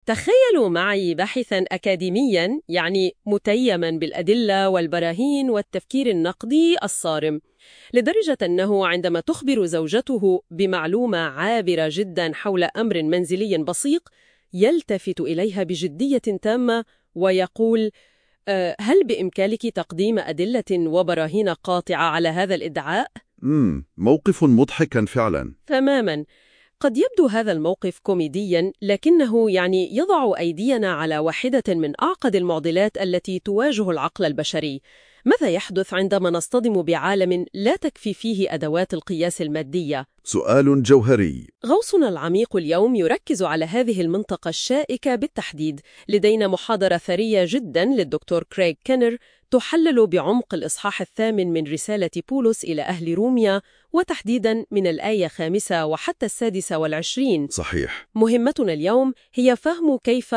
تخيلوا معي باحثاً أكاديمياً، يعني متيماً بالأدلة والبراهين والتفكير النقدي الصارم، لدرجة أنه عندما تخبر زوجته بمعلومة عابرة جداً حول أمر منزلي بسيط يلتفت إليها بجدية تامة ويقول: هل بإمكانك تقديم أدلة وبراهين قاطعة على هذا الادعاء؟ موقف مضحكا فعلا. تماماً. قد يبدو هذا الموقف كوميدياً، لكنه يضع أيدينا على واحدة من أعقد المعضلات التي تواجه العقل البشري. ماذا يحدث عندما نصطدم بعالم لا تكفي فيه أدوات القياس المادية؟ سؤال جوهري. غوصنا العميق اليوم يركز على هذه المنطقة الشائكة بالتحديد. لدينا محاضرة ثرية جداً للدكتور كريغ كينر تحلل بعمق الإصحاح 8 من رسالة بولس إلى أهل روميا، وتحديداً من الآية 5 وحتى 26. صحيح. مهمتنا اليوم هي فهم كيف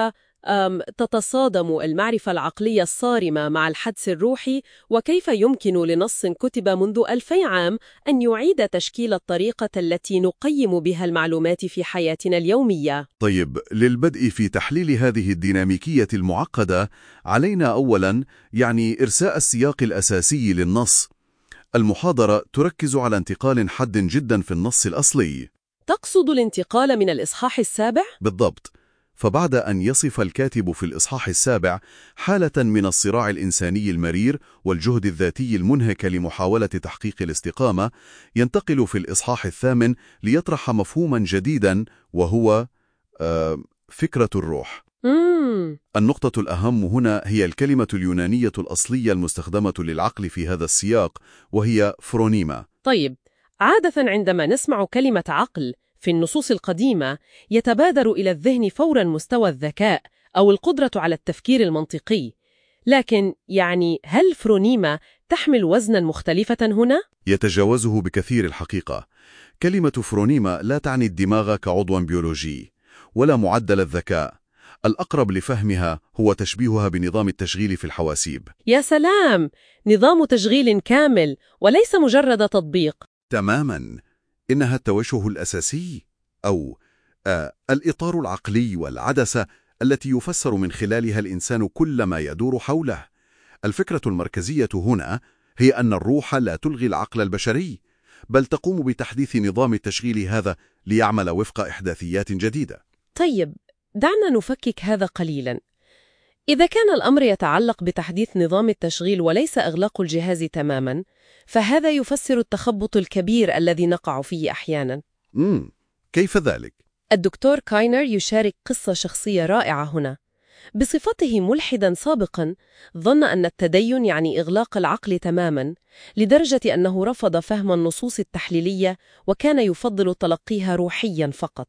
تتصادم المعرفة العقلية الصارمة مع الحدس الروحي، وكيف يمكن لنص كتب منذ 2000 عام أن يعيد تشكيل الطريقة التي نقيم بها المعلومات في حياتنا اليومية. طيب، للبدء في تحليل هذه الديناميكية المعقدة، علينا أولاً إرساء السياق الأساسي للنص. المحاضرة تركز على انتقال حاد جدا في النص الأصلي. تقصد الانتقال من الإصحاح 7؟ بالضبط. فبعد أن يصف الكاتب في الإصحاح 7 حالة من الصراع الإنساني المرير والجهد الذاتي المنهك لمحاولة تحقيق الاستقامة، ينتقل في الإصحاح 8 ليطرح مفهوما جديدا، وهو فكرة الروح. النقطة الأهم هنا هي الكلمة اليونانية الأصلية المستخدمة للعقل في هذا السياق، وهي فرونيما. طيب، عادة عندما نسمع كلمة عقل في النصوص القديمة يتبادر إلى الذهن فوراً مستوى الذكاء أو القدرة على التفكير المنطقي. لكن هل فرونيما تحمل وزناً مختلفة هنا؟ يتجاوزه بكثير الحقيقة. كلمة فرونيما لا تعني الدماغ كعضو بيولوجي ولا معدل الذكاء. الأقرب لفهمها هو تشبيهها بنظام التشغيل في الحواسيب. يا سلام! نظام تشغيل كامل وليس مجرد تطبيق. تماماً. إنها التوجه الأساسي، أو الإطار العقلي والعدسة التي يفسر من خلالها الإنسان كل ما يدور حوله. الفكرة المركزية هنا هي أن الروح لا تلغي العقل البشري، بل تقوم بتحديث نظام التشغيل هذا ليعمل وفق إحداثيات جديدة. طيب، دعنا نفكك هذا قليلاً. إذا كان الأمر يتعلق بتحديث نظام التشغيل وليس إغلاق الجهاز تماماً، فهذا يفسر التخبط الكبير الذي نقع فيه أحياناً. كيف ذلك؟ الدكتور كاينر يشارك قصة شخصية رائعة هنا. بصفته ملحداً سابقاً، ظن أن التدين إغلاق العقل تماماً، لدرجة أنه رفض فهم النصوص التحليلية وكان يفضل تلقيها روحياً فقط.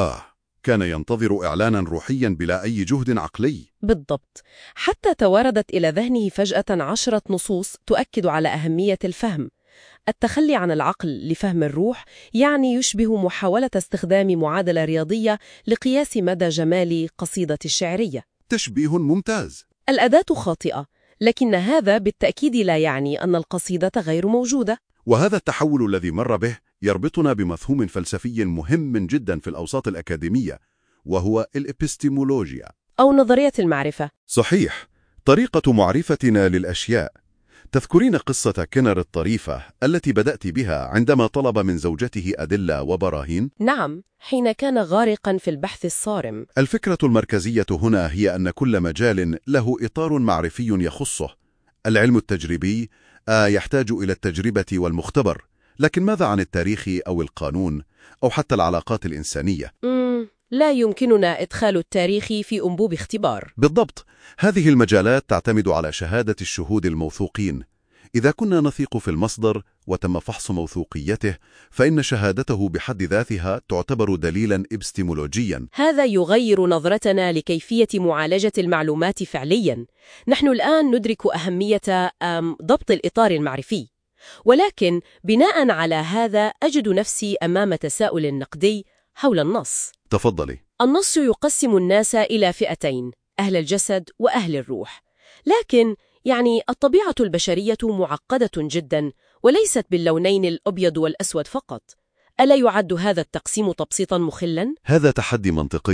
كان ينتظر إعلانا روحيا بلا أي جهد عقلي. بالضبط. حتى تواردت إلى ذهنه فجأة 10 نصوص تؤكد على أهمية الفهم. التخلي عن العقل لفهم الروح يشبه محاولة استخدام معادلة رياضية لقياس مدى جمال قصيدة شعرية. تشبيه ممتاز. الأداة خاطئة، لكن هذا بالتأكيد لا يعني أن القصيدة غير موجودة. وهذا التحول الذي مر به يربطنا بمفهوم فلسفي مهم جدا في الأوساط الأكاديمية، وهو الإبستيمولوجيا أو نظرية المعرفة. صحيح، طريقة معرفتنا للأشياء. تذكرين قصة كينر الطريفة التي بدأت بها عندما طلب من زوجته أدلة وبراهين؟ نعم، حين كان غارقا في البحث الصارم. الفكرة المركزية هنا هي أن كل مجال له إطار معرفي يخصه. العلم التجريبي يحتاج إلى التجربة والمختبر، لكن ماذا عن التاريخ أو القانون أو حتى العلاقات الإنسانية؟ لا يمكننا إدخال التاريخ في أنبوب اختبار. بالضبط. هذه المجالات تعتمد على شهادة الشهود الموثوقين. إذا كنا نثق في المصدر وتم فحص موثوقيته، فإن شهادته بحد ذاتها تعتبر دليلاً إبستيمولوجياً. هذا يغير نظرتنا لكيفية معالجة المعلومات فعلياً. نحن الآن ندرك أهمية ضبط الإطار المعرفي، ولكن بناء على هذا أجد نفسي أمام تساؤل نقدي حول النص. تفضلي. النص يقسم الناس إلى فئتين: أهل الجسد وأهل الروح. لكن الطبيعة البشرية معقدة جدا وليست باللونين الأبيض والأسود فقط. ألا يعد هذا التقسيم تبسيطا مخلا؟ هذا تحدي منطقي.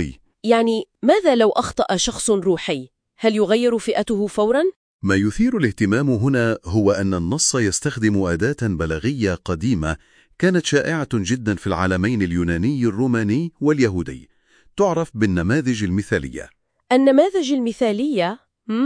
يعني ماذا لو أخطأ شخص روحي؟ هل يغير فئته فوراً؟ ما يثير الاهتمام هنا هو أن النص يستخدم أداة بلاغية قديمة كانت شائعة جدا في العالمين اليوناني الروماني واليهودي، تعرف بالنماذج المثالية. النماذج المثالية؟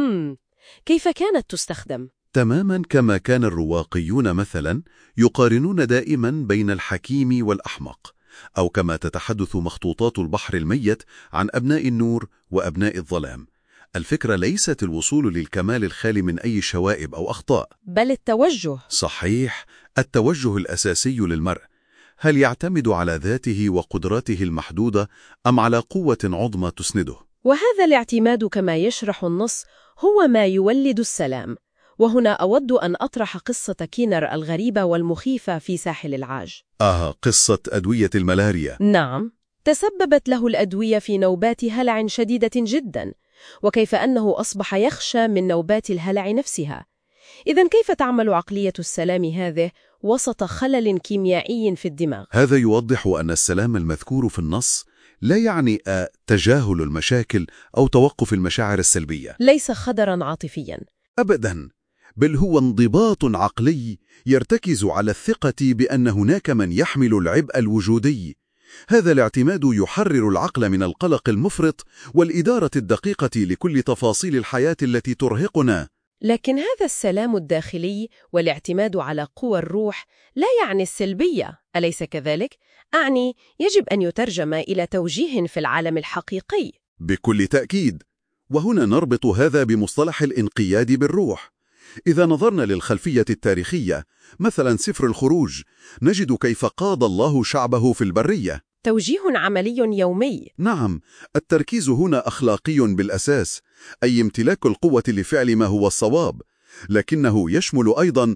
كيف كانت تستخدم؟ تماما كما كان الرواقيون مثلا يقارنون دائما بين الحكيم والأحمق، أو كما تتحدث مخطوطات البحر الميت عن أبناء النور وأبناء الظلام. الفكرة ليست الوصول للكمال الخالي من أي شوائب أو أخطاء، بل التوجه. صحيح، التوجه الأساسي للمرء. هل يعتمد على ذاته وقدراته المحدودة أم على قوة عظمى تسنده؟ وهذا الاعتماد كما يشرح النص هو ما يولد السلام. وهنا أود أن أطرح قصة كينر الغريبة والمخيفة في ساحل العاج. قصة أدوية الملاريا. نعم، تسببت له الأدوية في نوبات هلع شديدة جدا، وكيف أنه أصبح يخشى من نوبات الهلع نفسها. إذن كيف تعمل عقلية السلام هذه وسط خلل كيميائي في الدماغ؟ هذا يوضح أن السلام المذكور في النص لا يعني تجاهل المشاكل أو توقف المشاعر السلبية. ليس خدرا عاطفيا أبدا، بل هو انضباط عقلي يرتكز على الثقة بأن هناك من يحمل العبء الوجودي. هذا الاعتماد يحرر العقل من القلق المفرط والإدارة الدقيقة لكل تفاصيل الحياة التي ترهقنا. لكن هذا السلام الداخلي والاعتماد على قوى الروح لا يعني السلبية، أليس كذلك؟ أعني يجب أن يترجم إلى توجيه في العالم الحقيقي. بكل تأكيد، وهنا نربط هذا بمصطلح الانقياد بالروح. إذا نظرنا للخلفية التاريخية، مثلا سفر الخروج، نجد كيف قاد الله شعبه في البرية. توجيه عملي يومي. نعم، التركيز هنا أخلاقي بالأساس، أي امتلاك القوة لفعل ما هو الصواب، لكنه يشمل أيضا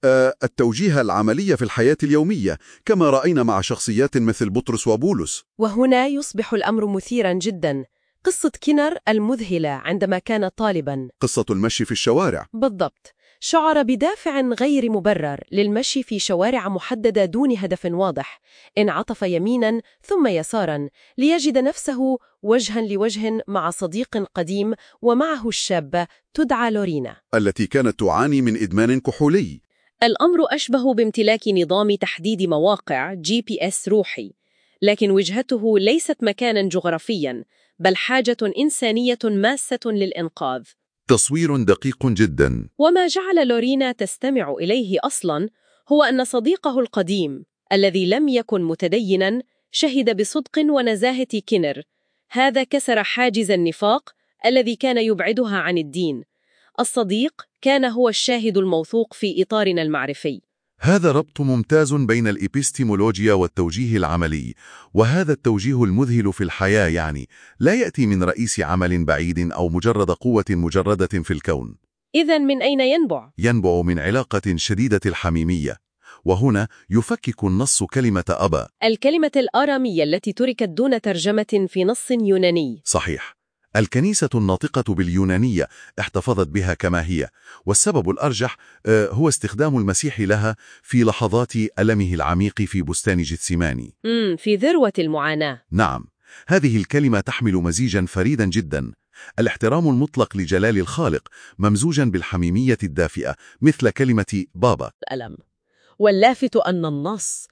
التوجيه العملي في الحياة اليومية، كما رأينا مع شخصيات مثل بطرس وبولس. وهنا يصبح الأمر مثيرا جدا. قصة كينر المذهلة عندما كان طالبا، قصة المشي في الشوارع. بالضبط، شعر بدافع غير مبرر للمشي في شوارع محددة دون هدف واضح. انعطف يمينا ثم يسارا ليجد نفسه وجها لوجه مع صديق قديم ومعه الشابة تدعى لورينا، التي كانت تعاني من إدمان كحولي. الأمر أشبه بامتلاك نظام تحديد مواقع GPS روحي، لكن وجهته ليست مكانا جغرافيا، بل حاجة إنسانية ماسة للإنقاذ. تصوير دقيق جدا. وما جعل لورينا تستمع إليه أصلا هو أن صديقه القديم الذي لم يكن متدينا شهد بصدق ونزاهة كينر. هذا كسر حاجز النفاق الذي كان يبعدها عن الدين. الصديق كان هو الشاهد الموثوق في إطارنا المعرفي. هذا ربط ممتاز بين الإبستيمولوجيا والتوجيه العملي، وهذا التوجيه المذهل في الحياة يعني لا يأتي من رئيس عمل بعيد أو مجرد قوة مجردة في الكون. إذن من أين ينبع؟ ينبع من علاقة شديدة الحميمية، وهنا يفكك النص كلمة أبا، الكلمة الآرامية التي تركت دون ترجمة في نص يوناني. صحيح، الكنيسة الناطقة باليونانية احتفظت بها كما هي، والسبب الأرجح هو استخدام المسيح لها في لحظات ألمه العميق في بستان جثسماني. في ذروة المعاناة. نعم، هذه الكلمة تحمل مزيجا فريدا جدا، الاحترام المطلق لجلال الخالق ممزوجا بالحميمية الدافئة مثل كلمة بابا. الألم. واللافت أن النص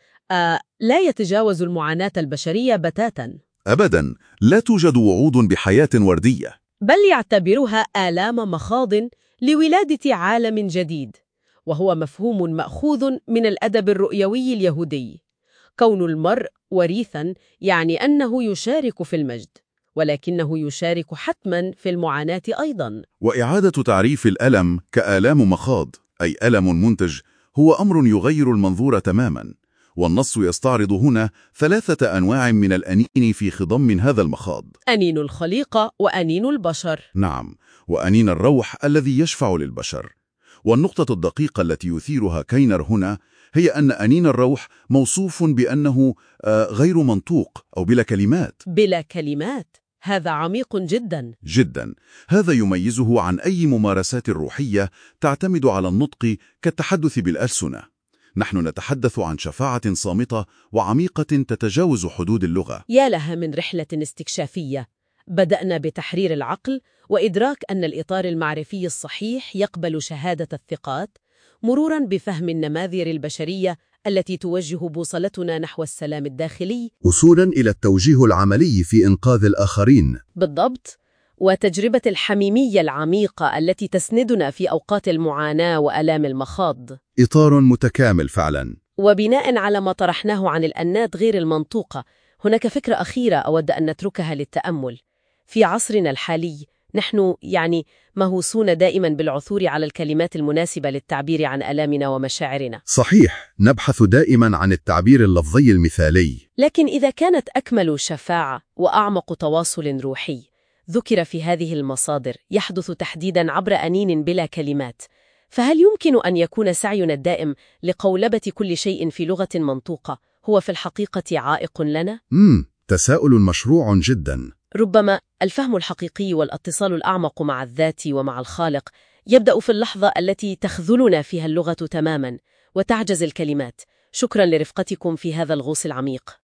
لا يتجاوز المعاناة البشرية بتاتا. أبدا، لا توجد وعود بحياة وردية، بل يعتبرها آلام مخاض لولادة عالم جديد، وهو مفهوم مأخوذ من الأدب الرؤيوي اليهودي. كون المرء وريثا يعني أنه يشارك في المجد، ولكنه يشارك حتما في المعاناة أيضا. وإعادة تعريف الألم كآلام مخاض أي ألم منتج هو أمر يغير المنظور تماما، والنص يستعرض هنا 3 أنواع من الأنين في خضم هذا المخاض: أنين الخليقة وأنين البشر. نعم، وأنين الروح الذي يشفع للبشر. والنقطة الدقيقة التي يثيرها كينر هنا هي أن أنين الروح موصوف بأنه غير منطوق أو بلا كلمات. بلا كلمات، هذا عميق جدا. جدا، هذا يميزه عن أي ممارسات روحية تعتمد على النطق كالتحدث بالألسنة. نحن نتحدث عن شفاعة صامتة وعميقة تتجاوز حدود اللغة. يا لها من رحلة استكشافية. بدأنا بتحرير العقل وإدراك أن الإطار المعرفي الصحيح يقبل شهادة الثقات، مروراً بفهم النماذج البشرية التي توجه بوصلتنا نحو السلام الداخلي، وصولاً إلى التوجيه العملي في إنقاذ الآخرين. بالضبط، وتجربة الحميمية العميقة التي تسندنا في أوقات المعاناة وآلام المخاض. إطار متكامل فعلاً. وبناء على ما طرحناه عن الأنات غير المنطوقة، هناك فكرة أخيرة أود أن نتركها للتأمل. في عصرنا الحالي نحن مهووسون دائما بالعثور على الكلمات المناسبة للتعبير عن آلامنا ومشاعرنا. صحيح، نبحث دائما عن التعبير اللفظي المثالي. لكن إذا كانت أكمل شفاعة وأعمق تواصل روحي ذكر في هذه المصادر يحدث تحديدا عبر أنين بلا كلمات، فهل يمكن أن يكون سعينا الدائم لقولبة كل شيء في لغة منطوقة هو في الحقيقة عائق لنا؟ تساؤل مشروع جدا. ربما الفهم الحقيقي والاتصال الأعمق مع الذات ومع الخالق يبدأ في اللحظة التي تخذلنا فيها اللغة تماما وتعجز الكلمات. شكرا لرفقتكم في هذا الغوص العميق.